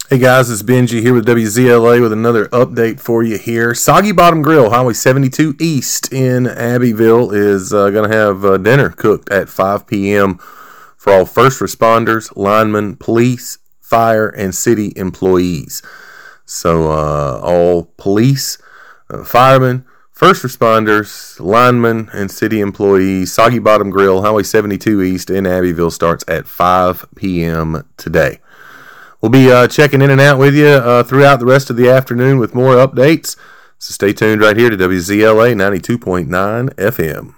Hey guys, it's Benji here with WZLA with another update for you here. Soggy Bottom Grill, Highway 72 East in Abbeville, is going to have dinner cooked at 5 p.m. for all first responders, linemen, police, fire, and city employees. So all police, firemen, first responders, linemen, and city employees. Soggy Bottom Grill, Highway 72 East in Abbeville starts at 5 p.m. today. We'll be checking in and out with you throughout the rest of the afternoon with more updates. So stay tuned right here to WZLA 92.9 FM.